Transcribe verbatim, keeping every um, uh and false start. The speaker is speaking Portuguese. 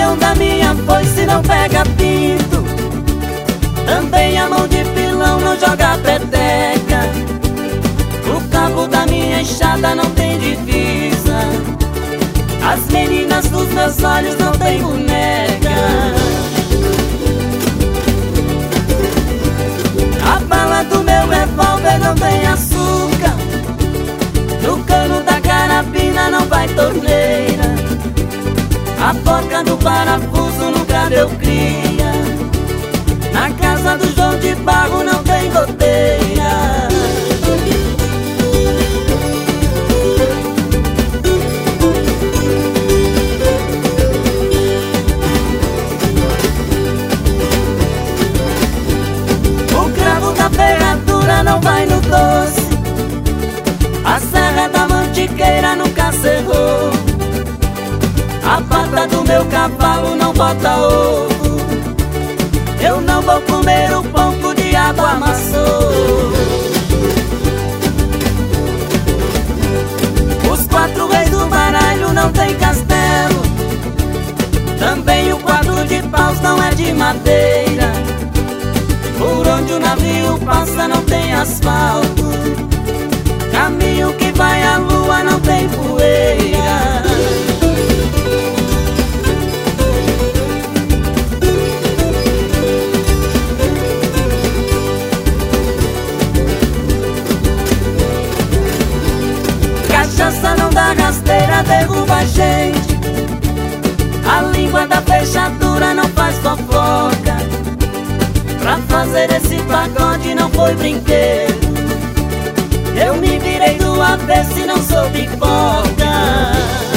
mão da minha foice não pega pinto, também a mão de pilão não joga peteca. O cabo da minha enxada não tem divisa, as meninas dos meus olhos não tem boneca. A bala do meu revólver não tem açúcar, no cano da carabina não vai torneira, a porca do parafuso nunca deu cria, na casa do João de Barro não tem goteira. O cravo da ferradura não vai no doce, a serra da mantiqueira nunca cerrou, a pata do meu cavalo não bota ovo, eu não vou comer o pão que o diabo amassou. Os quatro reis do baralho não tem castelo, também o quadro de paus não é de madeira, por onde o navio passa não tem asfalto, caminho que vai à lua não tem poeira. Cachaça não dá rasteira, derruba a gente, a língua da fechadura não faz fofoca, pra fazer esse pagode não foi brinquedo, eu me virei do avesso e não sou pipoca.